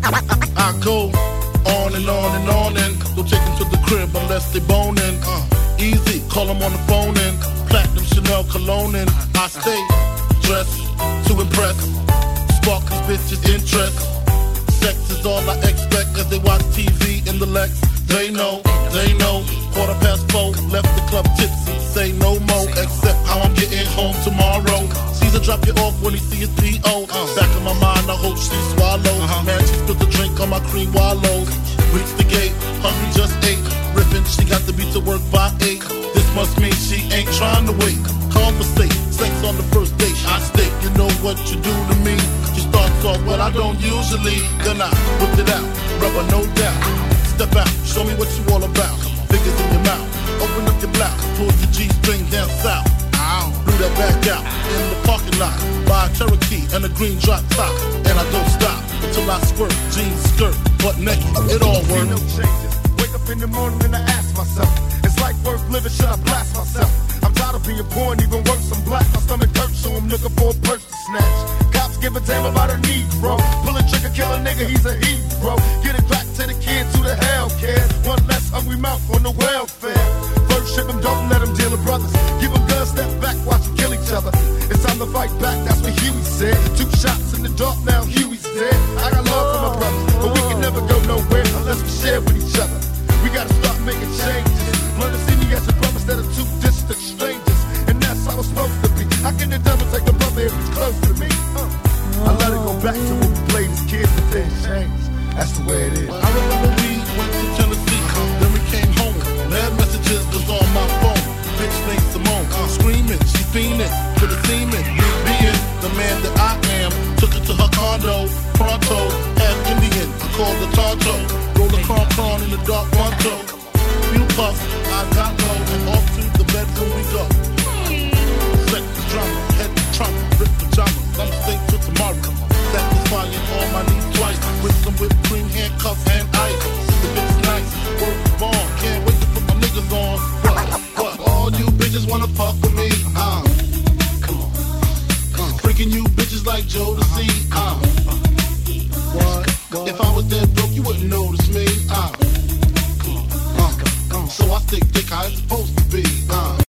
I go on and on and on and don't take them to the crib unless they boning. Easy, call them on the phone and platinum Chanel cologne and I stay dressed to impress. Spark these bitches' interest. Sex is all I expect as they watch TV in the Lex. They know, 4:15, left the club tipsy, say no more, except how I'm getting home tomorrow. Caesar drop you off when he see his P.O. Back in my mind, I hope she swallows. Man, she spilled the drink on my cream wallows. Reach the gate, hungry just ate. Ripping, she got to be to work by 8. This must mean she ain't trying to wait. Conversate, sex on the first date. I state, you know what you do to me. She starts off, well, I don't usually. Then I whip it out, rubber no doubt. Step out, show me what you all about. Fingers in your mouth, open up your blouse, pull your G-string down south. Ow, blew that back out in the parking lot. Buy a Cherokee and a green drop top, and I don't stop until I squirt. Jeans, skirt, butt naked, it all works. No changes. Wake up in the morning and I ask myself, is life worth living? Should I blast myself? I'm tired of being poor and even worse, I'm black. My stomach hurts, so I'm looking for a purse to snatch. Cops give a damn about a Negro. Pull a trigger, kill a nigga, he's a hero. Get it back to the kids who the hell cares. One less hungry mouth on the welfare. First ship them, don't let them deal with brothers. Give them guns, step back, watch them kill each other. It's time to fight back, that's what Huey said. 2 shots in the dark, now Huey's dead. I got love for my brothers, but we can never go nowhere unless we share with each other. We gotta start making changes. Learn to see me as a brother instead of 2 distant strangers. And that's how it's supposed to be. How can the devil take a brother if he's close to me? I let it go back to when we played as kids, but things changed. That's the way it is. I remember we went to Tennessee, then we came home. Mad messages was on my phone. Bitch named Simone, screaming, she fiending to the semen. Me being the man that I am, took her to her condo, pronto, half Indian. I called the Tonto, roll the cron in the dark Ronto. Few puffs, I got low, and off to the bedroom we go. Sex drama, head trauma, rip pajamas, I'm stay till tomorrow. Satisfying all my needs twice, with some whipped cream, handcuffs, and ice. The bitch nice, work born, can't wait to put my niggas on. What? All you bitches wanna fuck with me, Come on. Freaking you bitches like Joe to see, What? If I was dead broke, you wouldn't notice me, So I stick dick how it's supposed to be,